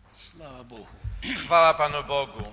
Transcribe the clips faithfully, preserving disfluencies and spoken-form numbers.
Слава Богу. Chwała Panu Bogu.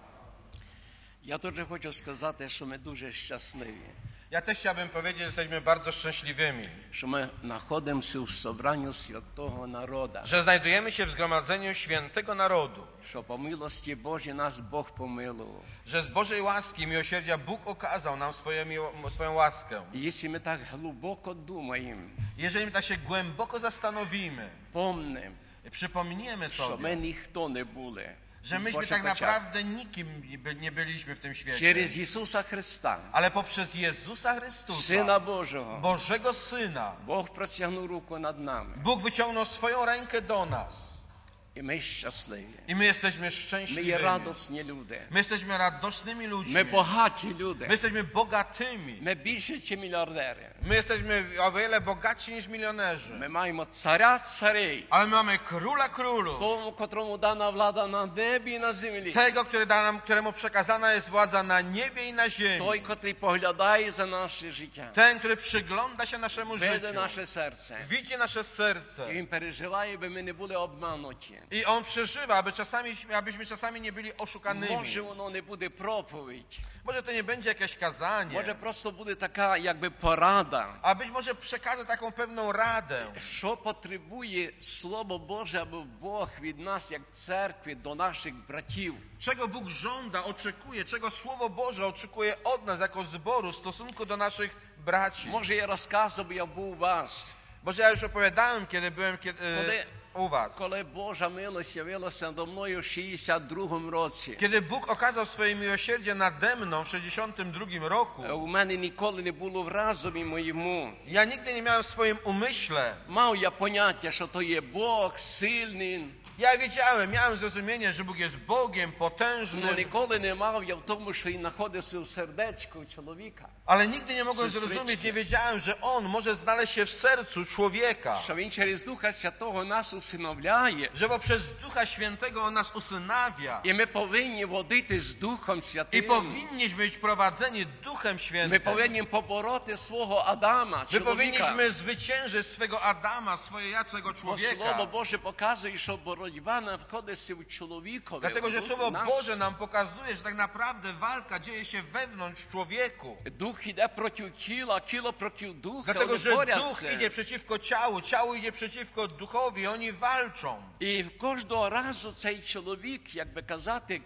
Я теж хочу сказати, що ми дуже щасливі, Ja też chciałbym powiedzieć, że jesteśmy bardzo szczęśliwymi, що ми знаходимося в собранні святого народу, że znajdujemy się w zgromadzeniu świętego narodu, що по милості Божій нас Бог помилував. że z Bożej łaski i miłosierdzia Bóg okazał nam swoje, miło- swoją łaskę. І якщо ми так глибоко думаємо, Jeżeli my tak się głęboko zastanowimy, помнимо, przypomniemy що ми sobie, ніхто не були, że myśmy Божих tak очах. naprawdę nikim nie by- nie byliśmy w tym świecie, Через Ісуса Христа, ale poprzez Jezusa Chrystusa, Сина Божого, Bożego Syna, Бог простягнув руку над нами. Bóg wyciągnął swoją rękę do nas І ми щасливі. i my jesteśmy Ми є szczęśliwymi. радісні люди. My jesteśmy radosnymi ludźmi. Ми багаті My люди. jesteśmy bogatymi. Ми більше, ніж мільярдери. My jesteśmy o wiele bogatsi niż milionerzy. Ми маємо царя царей, Ale my mamy króla królów. тому, котрому дана влада на небі і на землі. Tego, który da nam, któremu przekazana jest władza na niebie i na ziemi. Той, котрий поглядає за наше життя, Ten, który przygląda się naszemu веде życiu. наше серце. Widzi nasze І serce. він переживає, аби ми не були обмануті. I on przeżywa, aby czasami, abyśmy czasami nie byli oszukanymi. Може, воно не буде проповідь. Może to nie będzie jakieś kazanie. Може, просто буде така, якби порада. A być może przekaże taką pewną radę. Що потребує Слово Боже, аби Бог від нас, як церкви, до наших братів? Czego Bóg żąda, oczekuje, czego Słowo Boże oczekuje od nas jako zboru w stosunku do naszych braci. Може, я розказував, я був у вас. Bo ja już opowiadałem, kiedy byłem kiedy, Коли, u was. коли Божа милость явилася до мною в шістдесят другому році. Kiedy Bóg okazał swoje miłosierdzie nade mną w sześćdziesiątym drugim roku, У мене ніколи не було в разумі моєму. ja nigdy nie miałem w swoim umyśle. Мав я поняття, що то є Бог сильний, Ja wiedziałem, miałem zrozumienie, że Bóg jest Bogiem але potężnym, ніколи не мав я в тому, що він знаходився в сердечку чоловіка. ale nigdy nie mogłem Sestrzyczki. zrozumieć, nie wiedziałem, że On może znaleźć się w sercu człowieka. Що він через Духа Святого нас усиновляє. Że poprzez Ducha Świętego On nas usynawia. І ми повинні водити з Духом I Святим. powinniśmy być prowadzeni Duchem Ми Świętym. повинні побороти свого Адама, My чоловіка. powinniśmy zwyciężyć swego Adama, swojego Бо Слово człowieka. Боже показує, що боротьба знаходиться в чоловікові. Dlatego, że в Słowo нас. Boże nam pokazuje, że tak naprawdę walka dzieje się wewnątrz człowieku. Дух іде проти тіла, тіло проти духа, Dlatego, вони że duch борються. idzie przeciwko ciału, ciało idzie przeciwko duchowi, oni walczą. І кожного разу цей чоловік, як би казати,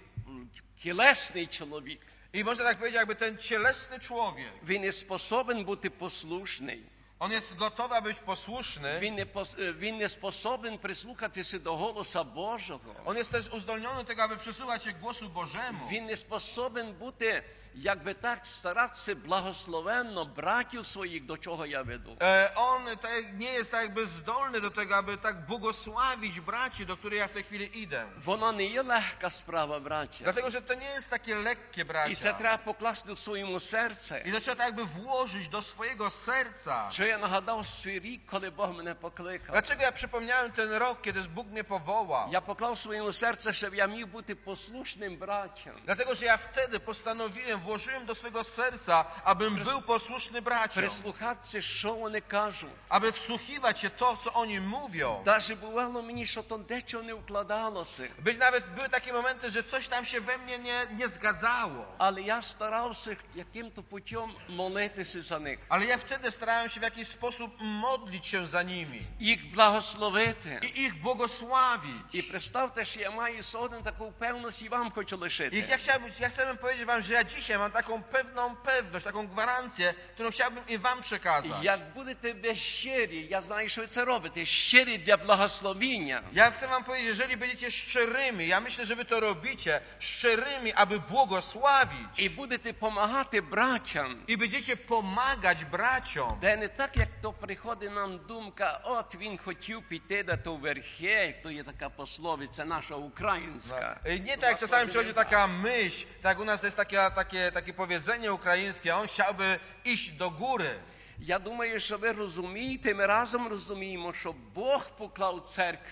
тілесний чоловік, I można tak powiedzieć, jakby ten cielesny człowiek, він не способен бути послушний. on jest gotowy, aby być posłuszny, Він не, пос- він не способен прислухатися до голоса Божого. on jest też uzdolniony do tego, aby przysłuchać się głosu Bożemu. Він не способен бути, як би так, старатися благословенно братів своїх, до чого я веду. E, On tak, nie jest tak jakby zdolny do tego, aby tak błogosławić braci, do których ja w tej chwili idę. Воно не є легка справа, браття. Dlatego, że to nie jest takie lekkie, І це bracia. треба покласти в своєму серці. I to trzeba tak jakby włożyć do swojego serca. Що я нагадав свій рік, коли Бог мене покликав. Dlaczego ja przypomniałem ten rok, kiedy Bóg mnie powołał? Я поклав в своєму серці, щоб я міг бути послушним братям. Dlatego, że ja wtedy postanowiłem, włożyłem do swojego serca, abym był posłuszny braciom. Прислухатися, що вони кажуть. Aby wsłuchiwać się to, co oni mówią. Даже бувало мені, що то дечого не вкладалося. Być nawet były takie momenty, że coś tam się we mnie nie, nie zgadzało. Але я старався яким-то путем молитися за них. Ale ja wtedy starałem się w jakiś sposób modlić się za nimi. Їх благословити. I ich błogosławić. І представте, що я маю сьогодні таку впевненість і вам хочу I лишити. ja chciałbym, ja chciałbym powiedzieć wam, że ja dzisiaj mam taką pewną pewność, taką gwarancję, którą chciałbym i wam przekazać. Як будете безщирі, я знаю, що ви це робите, щирі для благословіння. Ja chcę wam powiedzieć, jeżeli będziecie szczerymi, ja myślę, że wy to robicie, szczerymi, aby błogosławić. І будете допомагати братям. I będziecie pomagać braciom. Де не так, як то приходить нам думка, от він хотів піти до того верхи, то є така пословиця наша українська. I nie tak jak czasami przychodzi taka myśl, tak u nas jest takie, takie, takie powiedzenie ukraińskie, on chciałby iść do góry. Я думаю, що ви розумієте, ми разом розуміємо, що Бог поклав церкві.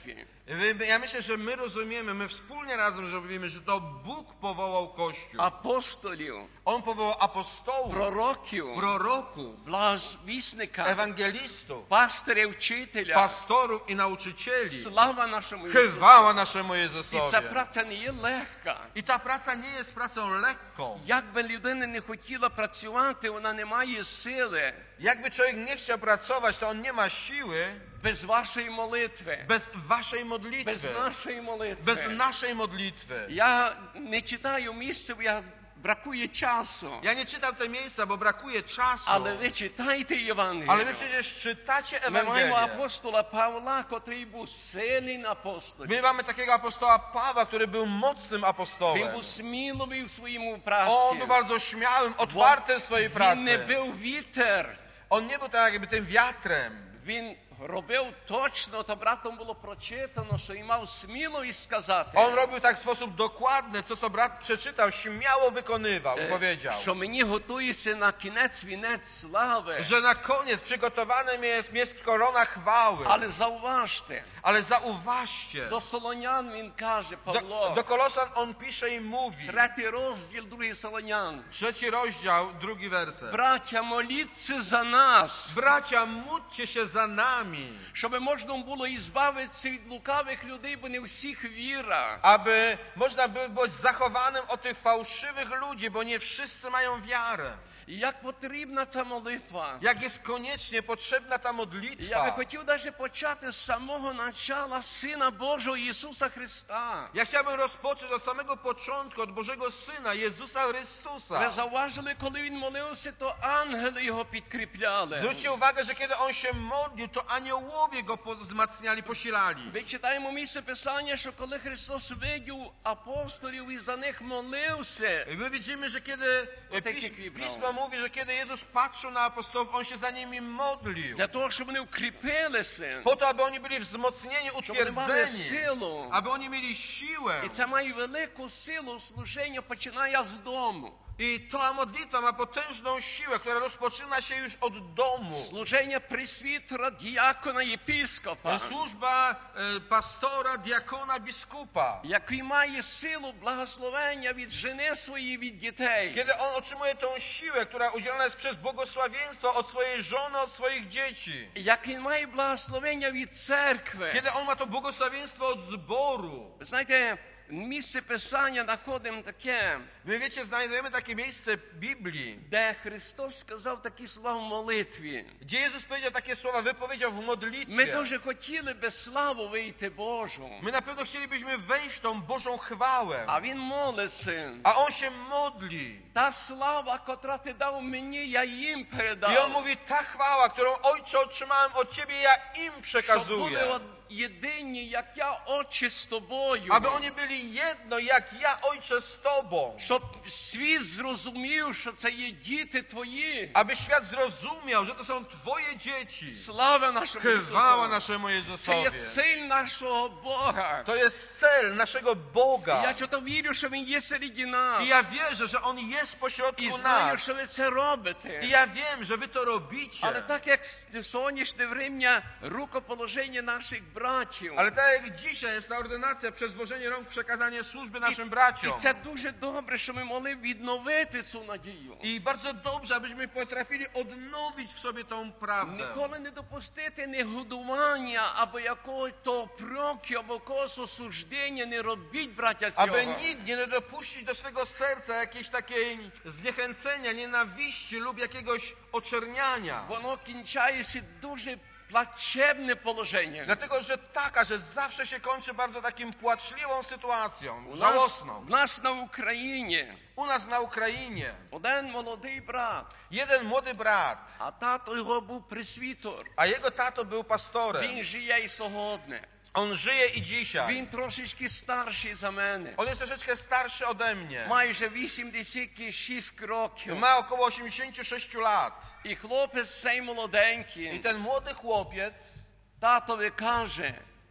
Ja myślę, że my rozumiemy, my wspólnie razem rozumiemy, że to Bóg powołał Kościół. Апостолів, On powołał apostołów, пророків, proroków, благовісника, ewangelistów, пастиря, вчителя. pastorów i nauczycieli. Слава нашому Ісусу. Chwała naszemu І Jezusowi. ця праця не є легка. I ta praca nie jest pracą lekką. Як би людина не хотіла працювати, вона не має сили Jakby człowiek nie chciał pracować, to on nie ma siły без вашої молитви, bez waszej без modlitwy, нашої молитви. bez naszej modlitwy. Я не читаю місце, бо я бракує часу. Ja nie czytam te miejsca, bo brakuje czasu. Але ви читайте Ale Євангелію. wy przecież czytacie Ми маємо Ewangelię. апостола Павла, котрий був сильний апостол. My mamy takiego apostoła Pawła, który był mocnym Він apostołem. був сміливий в своєму On праці. był bardzo śmiałym, otwartym w swojej Він не pracy. бив вітер. On nie był tak jakby tym wiatrem. Він робив точно, то братом було прочитано, що і мав сміливість сказати, On robił tak w sposób dokładny, co co brat przeczytał, śmiało wykonywał, е, powiedział. що мені готується на кінець вінець слави. Że na koniec przygotowanym jest, jest korona chwały. Але зауважте, Ale zauważcie, до Солонян він каже, do, Павло, do Kolosan on pisze i mówi, третій розділ, другий Солонян. trzeci rozdział, drugi werset. Браття, моліться за нас, Bracia, módlcie się za nami, щоб можна було ізбавитися від лукавих людей, бо не всіх віра. aby można by być zachowanym od tych fałszywych ludzi, bo nie wszyscy mają wiarę. І як потрібна ця молитва? Jak jest koniecznie potrzebna ta Я би modlitwa. хотів навіть почати з самого начала Сина Божого Ісуса Христа. Ja chciałbym rozpocząć od samego początku, od Bożego Syna, Jezusa Chrystusa. Ви зауважили, коли Він молився, то ангели Його підкріпляли. Zwróćcie uwagę, że kiedy on się modlił, to aniołowie go po- wzmacniali, posilali. Ми читаємо місце Писання, що коли Христос видів апостолів і за них молився, I my widzimy, że kiedy e, tak pis, jak wybrał. Pismo mówi, że kiedy Jezus patrzył na apostołów, on się za nimi modlił. для того, щоб вони укріпилися, Po to, aby oni byli wzmocnieni, щоб вони мали utwierdzeni. силу. Aby oni mieli siłę. І це має велику силу служення, починає з дому. I ta modlitwa ma potężną siłę, która rozpoczyna się już od domu. Служення пресвітера, діякона, єпископа, Służba e, pastora, diakona, biskupa. який має силу благословення від жени своєї, від дітей. Kiedy on otrzymuje tą siłę, która udzielona jest przez błogosławieństwo od swojej żony, od swoich dzieci. Який має благословення від церкви. Kiedy on ma to błogosławieństwo od zboru. Ви знаєте, місце Писання знаходимо таке, My wiecie, znajdujemy takie miejsce w Biblii, де Христос сказав такі слова в молитві. gdzie Jezus powiedział takie słowa, wypowiedział w Ми modlitwie. дуже хотіли би славу вийти Божу. My na pewno chcielibyśmy wejść w tą Bożą chwałę. А Він молиться. A on się modli. Та слава, котра ти дав мені, я їм I on передав. mówi, ta chwała, którą Ojcze otrzymałem od Ciebie, ja im Щоб przekazuję. були од- єдині, як я, Отче, з тобою. Aby oni byli jedno, jak ja, Ojcze, z Tobą. Щоб світ зрозумів, що це є діти твої. Aby świat zrozumiał, że to są Twoje dzieci. Слава нашому Chwała Ісусу. naszemu Це є Jezusowi. силь нашого Бога. To jest cel naszego І Boga. я чого вірю, що Він є серед нас. I ja wierzę, że On jest І pośrodku знаю, nas. що ви це робите. I ja wiem, że Wy to Але robicie. так як сьогоднішнє врем'я рукоположення наших братів. Ale tak jak dzisiaj jest ta ordynacja przez włożenie rąk, przekazanie służby naszym І braciom. це дуже добре, що ми могли відновити цю надію. I bardzo dobrze, abyśmy potrafili odnowić w sobie tą prawdę. Ніколи не допустити негодування або якогось то проки, або якогось осуждення не робіть, браття, цього. Aby nikt nie dopuścić do swego serca jakiejś takiej zniechęcenia, nienawiści lub jakiegoś oczerniania. Воно кінчається дуже плачевне положення. Dlatego, że taka, że zawsze się kończy bardzo takim płaczliwą sytuacją, У нас, żałosną. в нас на Україні U nas na Ukrainie один молодий брат, jeden młody brat, а тато його був пресвітер. a jego tato był pastorem. Він żyje і сьогодні. On żyje i dzisiaj. Він трошечки старший за мене. On jest troszeczkę starszy ode mnie. Майже вісімдесят шість років. Ma około osiemdziesiąt sześć lat. І хлопець цей I молоденький ten młody chłopiec татові каже,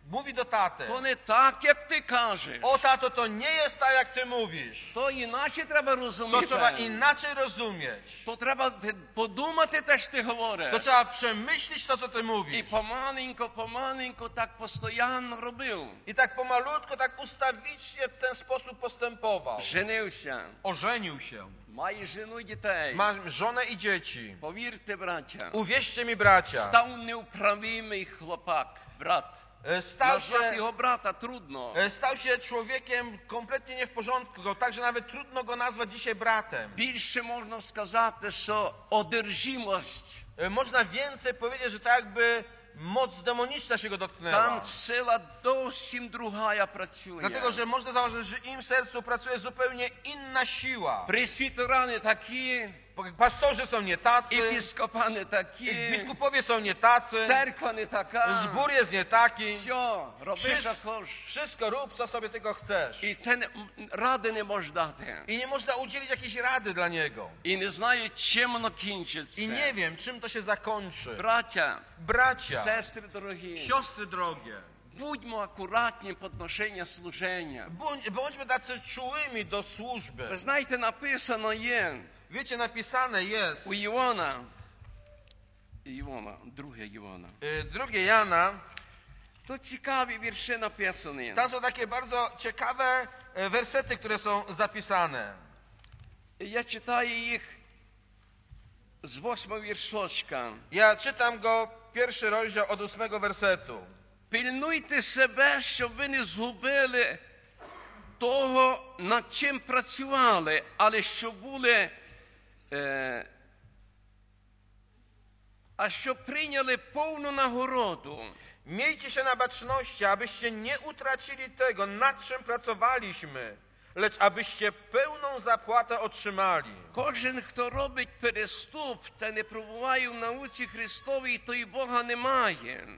mówi do taty: то не так, як ти кажеш. o tato, to nie jest tak, jak ty mówisz. То іначе треба To розуміти. trzeba inaczej rozumieć. То треба подумати те, що ти To говориш. trzeba przemyśleć to, co ty І mówisz. помаленько, помаленько так постійно робив. I tak pomalutko, tak ustawicznie w ten sposób postępował. Женився. Ożenił się. Має жену і дітей. Ma żonę i dzieci. Повірте, браття. Uwierzcie mi, bracia, Став неуправимий хлопак, брат. e, stał Назвати się, його брата трудно. e, stał się człowiekiem kompletnie nie w porządku, tak, że nawet trudno go nazwać dzisiaj bratem. Більше можна сказати, що одержимость. E, Można więcej powiedzieć, że tak jakby moc demoniczna się go dotknęła. Там сила зовсім другая працює. Dlatego, że można zauważyć, że im w sercu pracuje zupełnie inna siła. Пресвітерани такі, Pastorzy są nie tacy, епіскопани такі, biskupowie są nie tacy, церква не така. zbór jest nie taki. Все, роби, що Wszystko, хочеш. wszystko rób, co sobie tylko chcesz. І це не, ради не можеш дати. I nie można udzielić jakiejś rady dla niego. І не знаю, чим воно кінчиться. I nie wiem, czym to się zakończy. Браття, Bracia, сестри дорогі, siostry drogie, будьмо акуратні по отношенню служення. bądź, bądźmy tacy czułymi do Ви służby. знаєте, написано є Wiecie, napisane jest у Іона, Іона, друге Іона. y, drugie Jana, То цікаві вірші написані. tam są takie bardzo ciekawe e, wersety, które są zapisane. Я читаю їх з восьмого віршочка. Ja czytam go, pierwszy rozdział od ósmego wersetu. Пильнуйте себе, щоб ви не згубили того, над чим працювали, але щоб були, е, а щоб прийняли повну нагороду. Miejcie się na baczności, abyście nie utracili tego, nad czym pracowaliśmy, lecz abyście pełną zapłatę otrzymali. Кожен, хто робить переступ та не пробуває в науці Христовій, той Бога не має.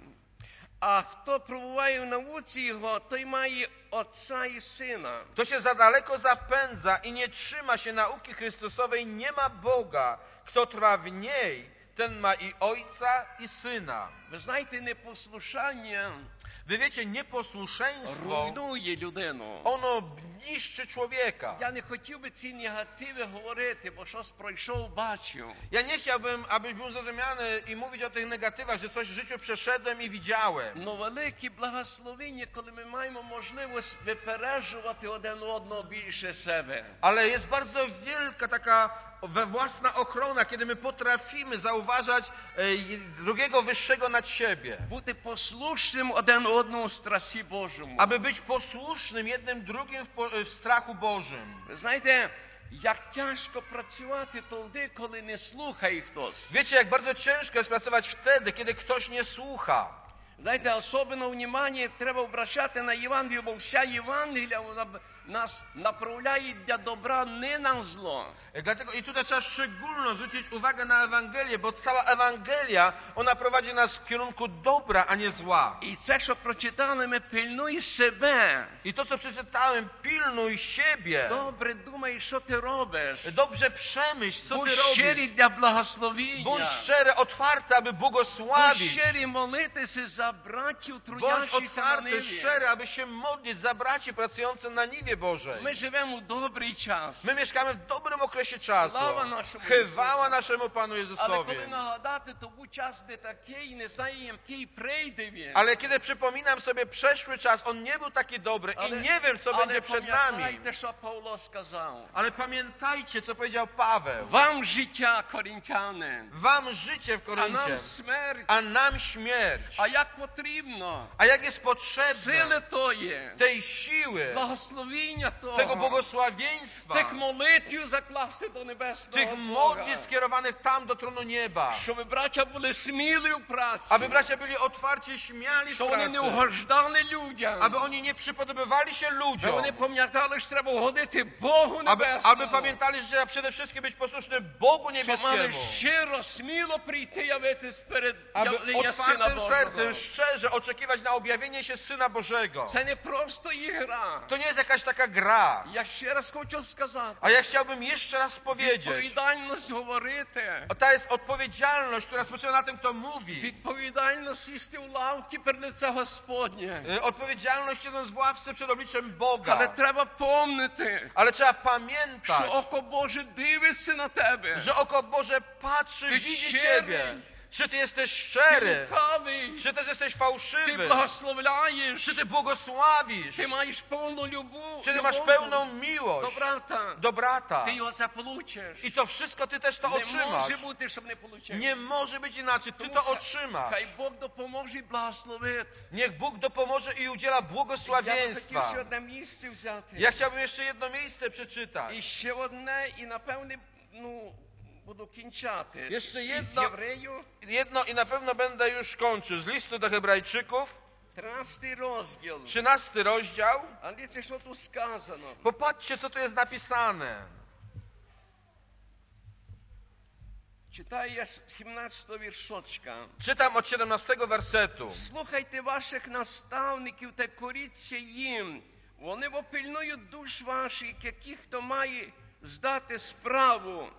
А хто пробуває в науці Його, той має Отця і Сина. Kto się za daleko zapędza i nie trzyma się nauki Chrystusowej, nie ma Boga. Kto trwa w niej, ten ma i Ojca, i Syna. Ви знаєте, непослушання Wy wiecie, nieposłuszeństwo, руйнує людину. ono niszczy człowieka. Я не хотів би ці негативи говорити, бо щось пройшов, бачив. Ja nie chciałbym, abyś był zrozumiany i mówić o tych negatywach, że coś w życiu przeszedłem i widziałem. Но великі благословення, коли ми маємо можливість випереджувати один одного більше себе. Ale jest bardzo wielka taka we własna ochrona, kiedy my potrafimy zauważać e, drugiego wyższego nad siebie. Бути послушним один одному в страсі Божому. Aby być posłusznym jednym drugim w, po, w strachu Bożym. Ви знаєте, як тяжко працювати тоді, коли не слухає хтось. Wiecie, jak bardzo ciężko jest pracować wtedy, kiedy ktoś nie słucha. Знаєте, особливо внимання треба обращати на Євангелію, бо вся Євангелія вона нас направляє для добра, не на зло. Dlatego i tutaj trzeba szczególnie zwrócić uwagę na Ewangelię, bo cała Ewangelia, ona prowadzi nas w kierunku dobra, a nie zła. І це, що прочитали, ми пильнуй себе. I to, co przeczytałem, pilnuj siebie. Добре думай, що ти робиш. Dobrze przemyśl, co Будь ty щирий robisz. для благословіння. Bądź szczery, otwarty, aby Будь błogosławić. щирий молитися за братів, Bądź трудящихся на otwarty, ниві. szczery, aby się modlić za braci pracujących na niwie Bożej. Ми живемо у добрий час. My mieszkamy w dobrym okresie czasu. Слава нашому Chwała Ісусу. naszemu Panu Але Jezusowi. коли нагадати, то був час не такий, не знаю, який прийде він. Ale kiedy przypominam sobie przeszły czas, on nie był taki dobry i nie wiem, co але będzie przed nami. пам'ятайте, що Павло сказав. Ale pamiętajcie, co powiedział Paweł. Вам життя, коринтяни, Wam życie w а нам Koryncie, смерть. a nam śmierć. А як потрібно A jak jest potrzebne сили тої, tej siły, благословіння tego того, błogosławieństwa, тих молитв закласти до небесного tych Бога. modlitw skierowanych tam do tronu nieba. Щоб браття були сміли в праці. Aby bracia byli otwarci i śmiali w Щоб вони не pracy. угождали людям. Aby oni nie przypodobywali się Щоб ludziom. вони пам'ятали, що треба угодити Богу Aby, небесному. aby pamiętali, że trzeba przede wszystkim być posłusznym Bogu Щоб мали niebieskiemu. щиро, сміло прийти явитись перед Aby явлення Сина otwartym Божого. sercem szczerze oczekiwać na objawienie się Syna Bożego. Це не просто ігра. To nie jest jakaś taka gra. Я ще раз хочу сказати. A ja chciałbym jeszcze raz powiedzieć. Відповідальність говорити. To jest odpowiedzialność, która spoczywa na tym, kto mówi. Відповідальність сісти в лавки перед лице Господнє. Y, Odpowiedzialność siedząc w ławce przed obliczem Але Boga. треба помнити, Ale trzeba що pamiętać, око Боже дивиться на тебе. że oko Boże patrzy, Ty widzi szczery. Ciebie. Czy Ty jesteś Ти szczery? лукавий, Czy też jesteś ти fałszywy? благословляєш, Czy Ty błogosławisz? ти маєш повну любов, Czy Ty masz любов pełną до miłość брата. do brata? Ти його заполучиш. I to wszystko Ty też to Не otrzymasz. може бути, щоб не получив. Nie może być inaczej. Ty Тому to хай- otrzymasz. Хай Бог допоможе і благословить. Niech Bóg dopomoże i udziela Я би хотів błogosławieństwa. ще одне місце взяти. Ja chciałbym jeszcze jedno miejsce przeczytać. І ще одне, і напевне, ну, буду кінчати. Jeszcze Із jedno, Єврею, jedno i na pewno będę już kończył. Z listu do Hebrajczyków, тринадцятий розділ. trzynasty rozdział. А дивіться, що тут сказано. Popatrzcie, co tu jest napisane. Читаю я з сімнадцятого віршочка. Czytam od siedemnastego wersetu. Слухайте ваших наставників та коріться їм. Вони бо пильнують душ ваших, яких хто має здати справу.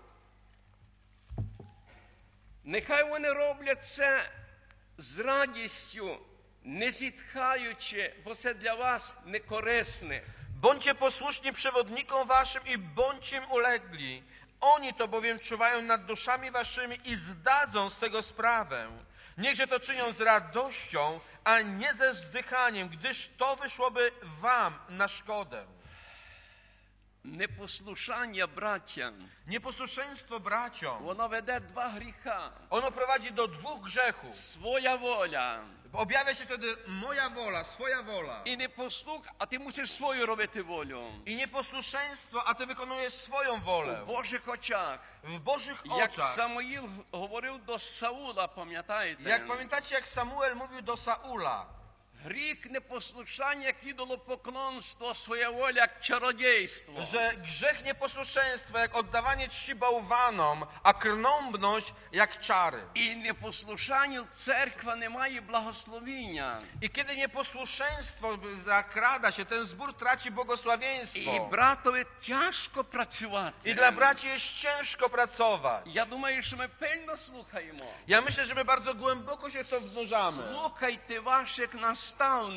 Нехай вони роблять це з радістю, не зітхаючи, бо це для вас не корисне. Bądźcie posłuszni przewodnikom waszym i bądźcie im ulegli. Oni to bowiem czuwają nad duszami waszymi i zdadzą z tego sprawę. Niechże to czynią z radością, a nie ze wzdychaniem, gdyż to wyszłoby wam na szkodę. Непослушання браттям, Nieposłuszeństwo braciom, воно веде два гріха. ono prowadzi do dwóch grzechów. Своя воля. Objawia się wtedy moja wola, swoja wola. І не послух, а ти мусиш свою робити волю. I nieposłuszeństwo, a ty wykonujesz swoją У wolę. Божих очах. W Bożych Як oczach. Самуїл говорив до Саула, пам'ятаєте? Jak pamiętacie, jak Samuel mówił do Saula. Гріх непослушання, як ідолопоклонство, своя воля, як чародійство. Że grzech nieposłuszeństwa jak oddawanie czci bałwanom, a krnąbność jak czary. І непослушанню церква не має благословіння. I kiedy nieposłuszeństwo zakrada się, ten zbór traci błogosławieństwo. І братові тяжко працювати. I dla braci jest ciężko pracować. Я думаю, що ми пильно слухаємо. Ja myślę, że my bardzo głęboko się w to wnurzamy. Слухайте ваших наставників.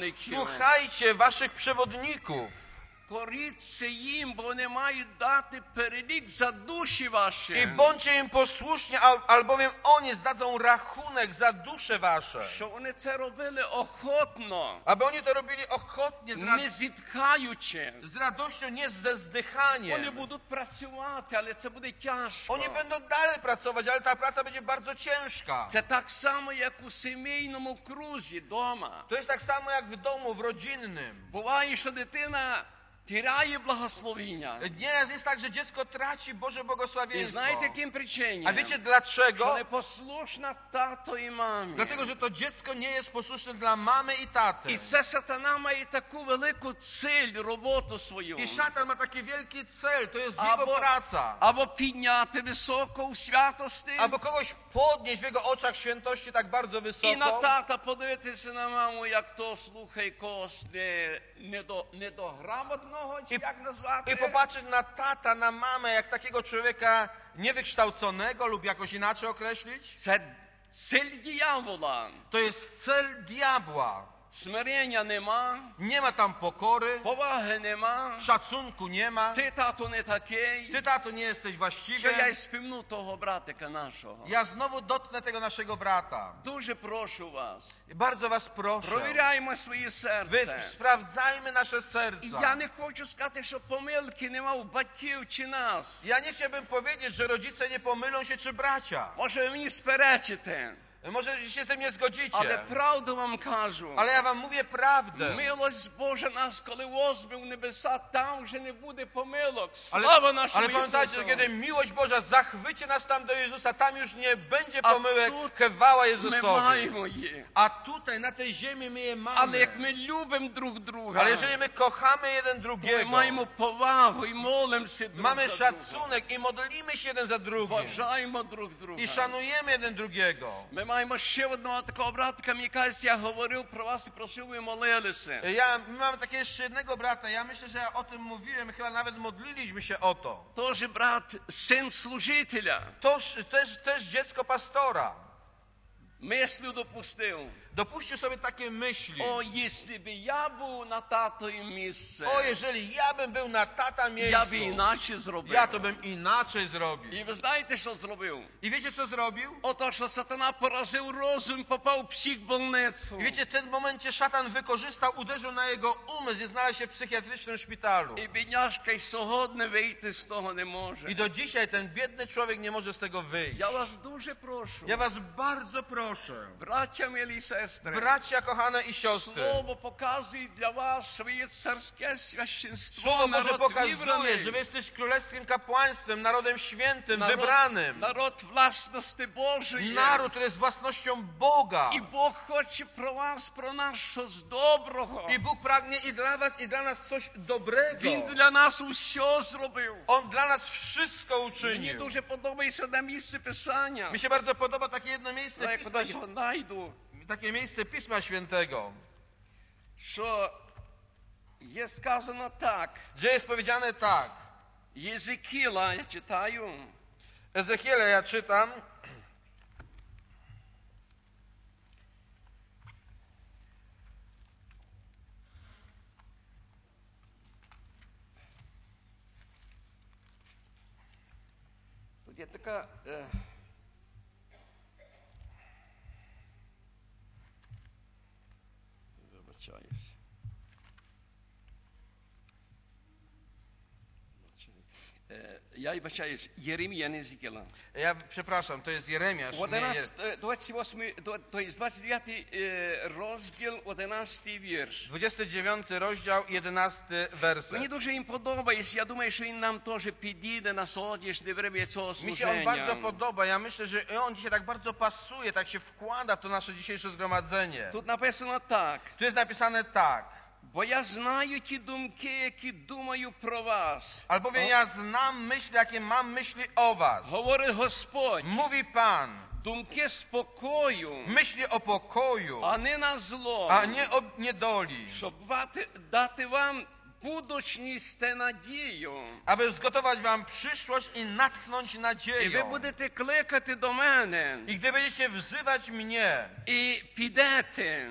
Słuchajcie waszych przewodników. Коріться їм, бо вони мають дати перелік за душі ваші. I bądźcie im posłuszni, al- albowiem oni zdadzą rachunek za dusze wasze. Що вони це робили охотно, Aby oni to robili ochotnie, z, не rad- зітхаючи. z radością, nie ze Вони zdychaniem. будуть працювати, але це буде тяжко. Oni będą dalej pracować, ale ta praca będzie bardzo ciężka. Це так само, як у сімейному крузі вдома. To jest tak samo jak w domu, w rodzinnym. Буває, що дитина тіряє благословіння. Nieraz jest tak, że dziecko traci Boże І błogosławieństwo. знаєте, яким причинам? A wiecie Що dlaczego? непослушна тато і мамі. Dlatego, że to dziecko nie jest posłuszne dla mamy i taty. І це сатана має таку велику ціль, роботу свою. I szatan ma taki wielki cel, to jest Albo- jego praca. Або підняти високо у святості, Albo kogoś podnieść w jego oczach świętości tak bardzo і на wysoko. тата подивитися на маму, як то, слухай, когось не, не, до, недограмотного, чи І- як назвати. I popatrzeć na tata, na mamę, jak takiego człowieka niewykształconego lub jakoś inaczej określić. Це ціль диявола. To jest cel diabła. Смирення нема, Nie ma tam pokory, поваги нема. szacunku nie ma. Ти, тато, не такий. Ty, tato, nie jesteś Що właściwy. я й співну того братика нашого. Ja znowu dotknę tego naszego brata. Дуже прошу вас. Bardzo was proszę. Провіряємо своє Wy серце. sprawdzajmy nasze І serca. я не хочу сказати, що помилки нема у батьків чи нас. Ja nie chciałbym powiedzieć, że rodzice nie pomylą się, czy bracia. Може, ви мені сперечите, Może się z tym nie але zgodzicie. правду вам кажу. Ale ja wam mówię prawdę. Милость Божа нас, коли возьме в небеса, там вже не буде помилок. Ale, Слава нашому ale pamiętajcie, że Ісусу. kiedy miłość Boża zachwycie nas tam do Jezusa, tam już nie będzie A pomyłek, tu chwała Ми Jezusowi. маємо їх. A tutaj, na tej ziemi my je Але як mamy. ми любимо друг друга, Ale jeżeli my kochamy jeden то ми drugiego, маємо повагу і молимося друг mamy за друга. szacunek i modlimy się jeden za drugim Бажаємо друг друга. i szanujemy jeden drugiego, Ми маємо ще одного такого братка, мені кажеться, я говорив про вас і просив, ви молилися. Ja, my mamy takiego jeszcze jednego brata, ja myślę, że ja o tym mówiłem, chyba nawet modliliśmy się o to. Тоже брат, син служителя. Toż też, też dziecko pastora. Мислю допустив. Dopuścił sobie takie myśli. О, якщо б я був на татові місце, O, jeżeli ja bym był na tata я б miejscu, іначе зробив. ja to bym inaczej zrobił. І ви знаєте, що зробив? I wiecie, co zrobił? Ото, що сатана поразив розум, попав в психбольницю. I wiecie, w tym momencie szatan wykorzystał, uderzył na jego umysł i znalazł się w psychiatrycznym szpitalu. І бідняшка й сьогодні вийти з того не може. I do dzisiaj ten biedny człowiek nie może z tego wyjść. Я вас дуже прошу, Ja was bardzo proszę, браття милі сестри, bracia kochane i siostry, Слово показує для вас, що ви є царське священство, Słowo Boże народ pokazuje, вибраний, że wy jesteś królewskim kapłaństwem, narodem świętym, народ, wybranym. народ власності Божої. Naród, który jest własnością Boga. І Бог хоче про вас, про нас щось доброго. I Bóg pragnie i dla was, i dla nas coś dobrego. Він для нас усе зробив. On dla nas wszystko Мені uczynił. дуже подобається одне місце Писання. Mi się bardzo podoba takie jedno miejsce Я Pisma, кудись його знайду, takie miejsce Pisma Świętego, що є сказано так. gdzie jest powiedziane tak. Єзекіла, я читаю, Ezechiela ja czytam. тут є така... Е... Вибачаюсь. Е, Я вибачаюсь, Єремія, не Єзекіла. Ja przepraszam, to jest Jeremiasz. Nie, je- двадцять восьмий, то є двадцять дев'ятий е, розділ, одинадцятий вірш. dwudziesty dziewiąty rozdział, jedenasty werset. Мені дуже їм подобається, я думаю, що він нам теж підійде на сьогоднішнє время цього Mi się on bardzo служення. podoba. Ja myślę, że on dzisiaj tak bardzo pasuje, tak się wkłada w to nasze dzisiejsze zgromadzenie. Тут написано так. Tu jest napisane tak. Бо я знаю ті думки, які думаю про вас. Albowiem ja znam myśli, jakie mam myśli o was. Говорить Господь. Mówi Pan. Думки спокою, Myśli o pokoju, а не на зло. a nie o niedoli. Щоб дати, дати вам будучність та надію. Aby zgotować wam przyszłość i natchnąć І ви nadzieją. будете кликати до мене. I gdy będziecie wzywać mnie І підете.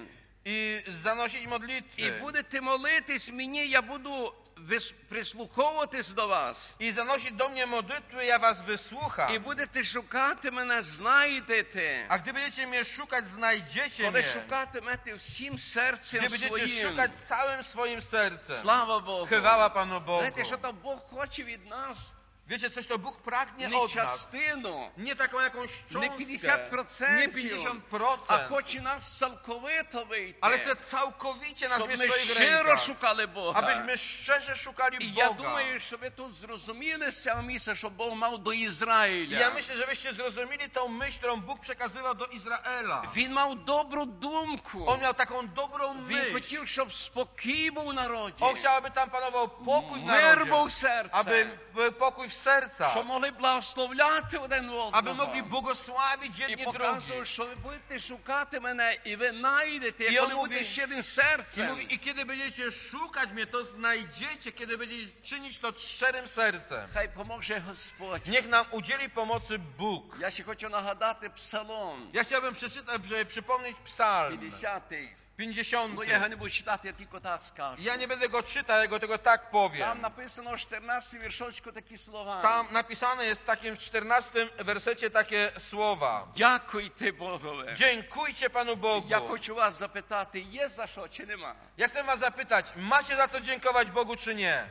i zanosić І modlitwy будете молитись мені, я буду вис- прислуховуватись до вас. i zanosić do mnie modlitwy, ja was wysłucham. І будете шукати мене, знайдете. A gdy będziecie mnie szukać, znajdziecie Коли mnie. шукатимете всім серцем Gdy będziecie своїм. szukać całym swoim sercem. Слава Богу. Chwała Panu Bogu. Знаєте, що то Бог хоче від нас? Wiecie, coś to Bóg pragnie Не od nas. частину, Nie taką jakąś не cząstkę, п'ятдесят nie процентів, pięćdziesiąt а procent, хоче нас цілковито вийти. ale chce całkowicie nas Щоб mieć ми w swoich щиро rękach. шукали Бога. Abyśmy szczerze szukali І я Boga. думаю, що ви тут зрозуміли з цього місця, що Бог мав до I Ізраїля. ja myślę, że wyście zrozumieli tą myśl, którą Bóg przekazywał do Izraela. Він мав добру думку. On miał taką dobrą Він myśl. хотів, щоб спокій був у народі. On chciał, aby tam panował pokój w Мир був narodzie. в серці. Aby był pokój w sercach. Що могли благословляти один Aby одного. mogli błogosławić І jedni показує, drugich. що ви будете шукати мене, і ви знайдете, І коли он будете mówi- щирим I серцем. mówi, i kiedy będziecie szukać mnie, to znajdziecie, kiedy będziecie czynić to szczerym sercem. Хай поможе Господь. Niech nam udzieli pomocy Bóg. Я ще хочу нагадати Псалом Ja chciałbym przeczytać, żeby przypomnieć psalm п'ятдесятий. pięćdziesiąty. Ну, я його не буду читати, я тільки так скажу. Ja nie będę go czytał, ja go tylko tak Там powiem. написано в чотирнадцятому віршочку такі слова. Tam napisane jest w takim czternastym wersecie takie słowa. Дякуйте Богові. Dziękujcie Panu Bogu. Я хочу вас запитати, є за що чи нема? Ja chcę was zapytać, macie za co dziękować Bogu czy nie?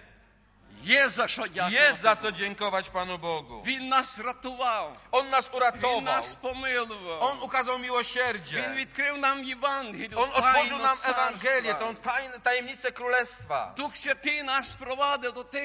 Є за що дякувати. Jest za co dziękować Panu Bogu. Він нас рятував. On nas Він uratował. нас помилував. On ukazał Він miłosierdzie. відкрив нам Євангелію, On otworzył тайну nam царства. Ewangelię, tą tajn- tajemnicę Królestwa. Дух Святий нас провадив до тих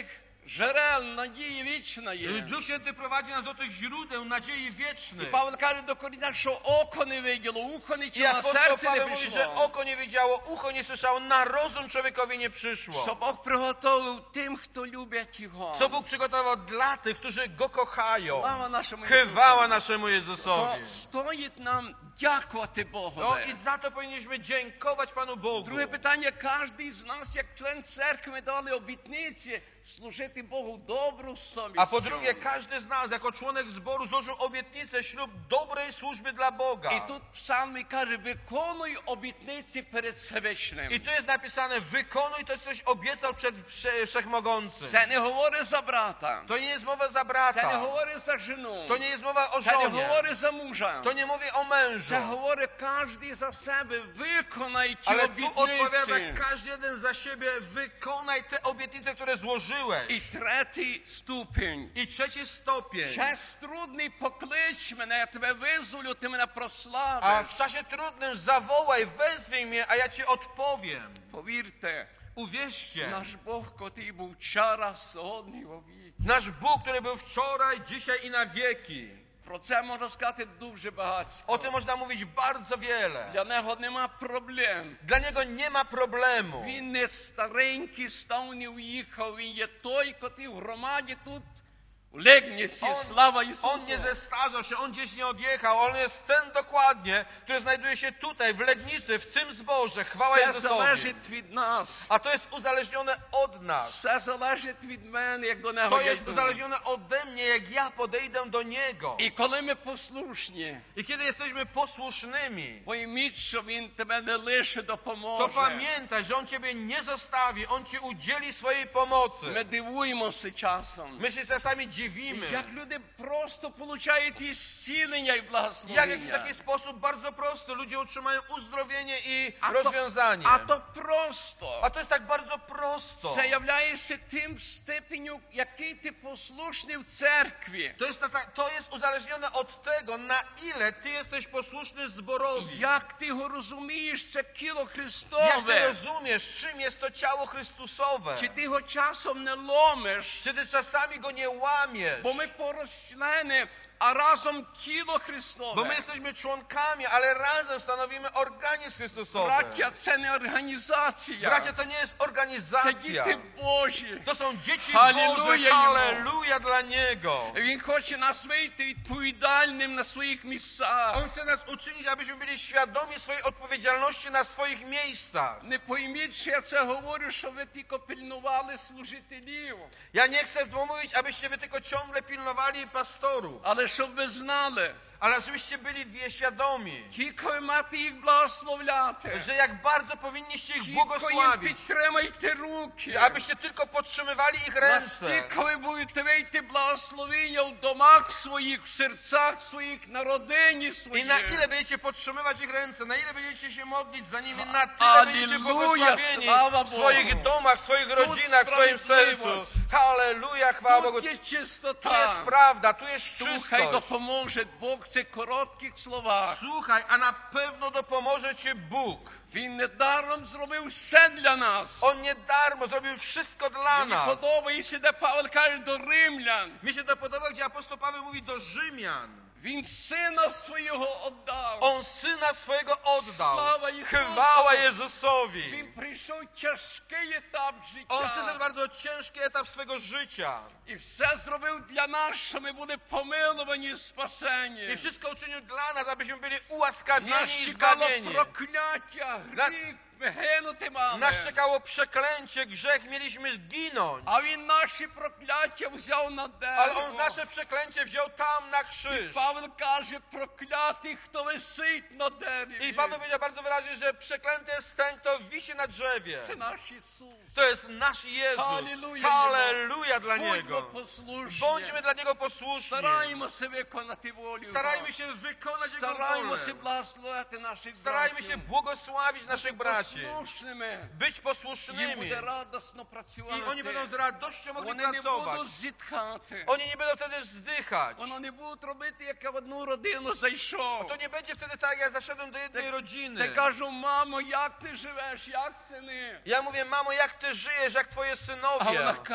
джерел надії вічної. Duch Święty prowadzi nas do tych źródeł nadziei І wiecznej. Павел каже до Коринтян, що око не виділо, ухо не I чуло, apostoł серце не Paweł mówi, że прийшло. oko nie widziało, ucho nie słyszało, na rozum człowiekowi nie Що przyszło. Бог приготовив тим, хто любить Його. Co Bóg przygotował dla tych, którzy Go kochają. Слава нашому Chwała Ісусу. naszemu То Jezusowi. стоїть нам дякувати No Богові. i za to powinniśmy dziękować Panu Bogu. Друге питання, кожен з нас, як член церкви, ми дали обітниці служити Богу добру совістю. A po drugie, każdy z nas jako członek zboru złożył obietnicę ślub dobrej służby dla Boga. І тут псалми каже, виконуй обітниці перед Всевишнім. I tu jest napisane, wykonuj to, coś obiecał przed Wsze- Wszechmogącym. Це не говорить за брата, To nie jest mowa za це не brata. говорить за жену, To nie jest mowa o це не żonie. говорить за мужа. To nie mówi o mężu. Це говорить кожен за себе, виконай ті Ale tu odpowiada обітниці. każdy jeden za siebie, wykonaj te obietnice, które złożyłeś. І третій ступінь. I trzeci stopień. Час трудний, поклич мене, я тебе визволю, ти мене A прославиш. w czasie trudnym zawołaj, wezwij mnie, a ja ci odpowiem. Повірте, Uwierzcie, наш Бог, котрий був вчора, сьогодні і вовіки. nasz Bóg, który był wczoraj, dzisiaj i na wieki. Про це можна сказати дуже O багато. tym można mówić bardzo wiele. Для нього нема проблем. Dla niego nie ma problemu. Він не старенький, став, не уїхав. Він є той, котрий в громаді тут, у Легніці, On, слава on nie Ісусу. zestarzał się, on gdzieś nie odjechał, on jest ten dokładnie, który znajduje się tutaj, w Legnicy, w tym zborze. Chwała Все Jezusowi. залежить від нас. A to jest uzależnione od nas. Все залежить від мене, як до нього To я jest йду. uzależnione ode mnie, jak ja podejdę do Niego. І коли ми послушні, I kiedy jesteśmy posłusznymi, пойміть, що Він тебе не лише to допоможе. pamiętaj, że On Ciebie nie zostawi, On Ci udzieli swojej pomocy. Ми дивуємося часом. My się czasami dziwimy, Як люди просто получають ісцілення і jak w благословення. taki sposób bardzo prosty ludzie otrzymają uzdrowienie i А то, rozwiązanie. а то просто. A to jest tak bardzo prosto. Це являється тим степеню, який ти послушний в церкві. To jest, ta, ta, to jest uzależnione od tego, na ile Ty jesteś posłuszny zborowi. Як ти його розумієш, це тіло Jak Ty Христове. rozumiesz, czym jest to ciało Chrystusowe. Чи ти його часом не ломиш? Czy Ty czasami go nie łamiesz. Бо ми поруч члени, а разом тіло Bo Христове. my jesteśmy członkami, ale razem stanowimy organizm Chrystusowy. Браття, це не організація. Bracia, to nie jest Це organizacja. діти Божі. To są dzieci Halleluja Boże. Jemu. Halleluja dla Niego. Він хоче нас вийти відповідальним на своїх місцях. On chce nas uczynić, abyśmy byli świadomi swojej odpowiedzialności na swoich miejscach. Не пойміть, що я це говорю, що ви тільки пильнували служителів. Ja nie chcę mówić, abyście wy tylko ciągle pilnowali pastorów, Але щоб ви знали, ale żebyście byli wie- świadomi, тільки ви маєте їх благословляти. że jak bardzo powinniście ich Тільки їм błogosławić, підтримайте руки. abyście tylko podtrzymywali ich ręce. Настільки ви будете вийти благословення в домах своїх, в серцях своїх, на родині I своїх. na ile będziecie podtrzymywać ich ręce, na ile będziecie się modlić za nimi, na tyle będziecie Alleluja, błogosławieni sława w Bogu. swoich domach, w swoich rodzinach, w swoim sercu. sprawiedliwość. Halleluja, chwała Bogu. Тут є Tu jest чистота. prawda, tu jest Хай czystość. допоможе Бог в цих коротких словах. Słuchaj, a na pewno dopomoże Ci Bóg. Він недаром зробив все для нас. On nie darmo zrobił wszystko dla Мені nas. подобається, де Павел каже до римлян. Mi się to podoba, gdzie apostoł Paweł mówi do Rzymian. Він сина свого віддав. On syna swojego oddał. Слава Ісусу. Chwała Jezusowi. Він прийшов тяжкий етап On przeszedł життя. bardzo ciężki etap swego życia. І все зробив для нас, що ми були помилувані і I спасені. wszystko uczynił dla nas, abyśmy byli ułaskawieni Нас i чекало zbawieni. прокляття, гріх, ми гинути мали. Nas czekało przeklęcie, grzech, mieliśmy zginąć. А він наші прокляття взяв на Ale on дерево. nasze przeklęcie wziął tam na krzyż. Павел каже, проклятий, хто висить на дереві. I Paweł powiedział bardzo wyraźnie, że przeklęty jest ten, kto wisi na drzewie. Це наш Ісус. To jest nasz Jezus. Halleluja Halleluja dla Будьмо Niego. послушні. Bądźmy dla Niego posłuszni. Стараємося виконати волю Його. Starajmy się wykonać Jego Стараємося wolę. благословити наших Starajmy się братів. błogosławić naszych braci. Послушними. Być Їм posłusznymi. буде радосно працювати. I oni będą z radością mogli Вони не pracować. будуть зітхати. Oni nie będą wtedy wzdychać. Вони не будуть робити, як я в одну родину зайшов. To nie będzie wtedy tak, jak ja zaszedłem do jednej Ти rodziny. кажу, мамо, як ти живеш, як сини? Ja mówię, mamo, jak ty żyjesz, jak twoje А вона synowie? каже,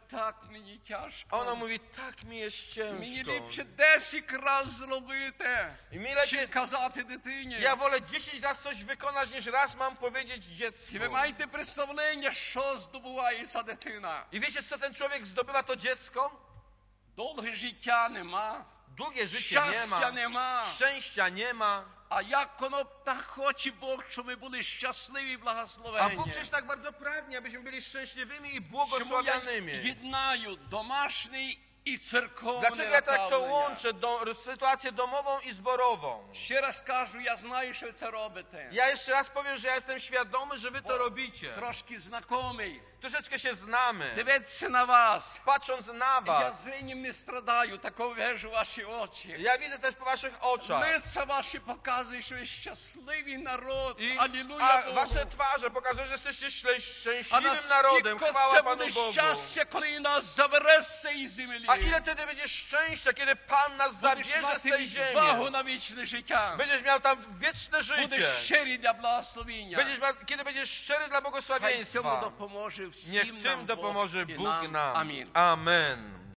так мені тяжко. Ona mówi, tak mi jest Мені ciężko. ліпше десять раз зробити, I mi lepiej, чим казати дитині. ja wolę dziesięć razy coś wykonać, niż raz mam powiedzieć dziecku. І ви маєте представлення, що здобувається дитина. I wiecie, co ten człowiek zdobywa, to dziecko? Довге життя нема, Długie życie nie щастя ma, нема. szczęścia nie ma. А як воно так хоче Бог, щоб ми були щасливі і A благословені. Bóg przecież tak bardzo pragnie, abyśmy byli szczęśliwymi i Чому я błogosławionymi. єднаю домашній і церковне Dlaczego ja tak to направлення? łączę, do, sytuację domową i zborową? Ще раз кажу, я знаю, що ви це робите. Ja jeszcze raz powiem, że ja jestem świadomy, że wy to robicie. Трошки знайомий. Troszeczkę się znamy. Дивитися на вас. Patrząc na Я was, зрінням не страдаю, тако вижу ваші очі. ja widzę też po waszych oczach. Лиця ваші показують, що ви щасливий народ. I, Алілуя a Богу. wasze twarze pokazują, że jesteście szczę- А szczęśliwym narodem. наскільки Chwała це Panu буде Bogu. щастя, коли нас забере з цієї землі. A ile wtedy będzie szczęścia, kiedy Pan nas Будеш zabierze z мати tej відвагу ziemi. на вічне життя. Będziesz miał tam wieczne Будеш życie. щирий для благословіння. Będziesz miał, kiedy będziesz szczery dla Хай цьому błogosławieństwa. допоможе всім Niech нам tym Бог dopomoże і Bóg nam. Амінь. Amen.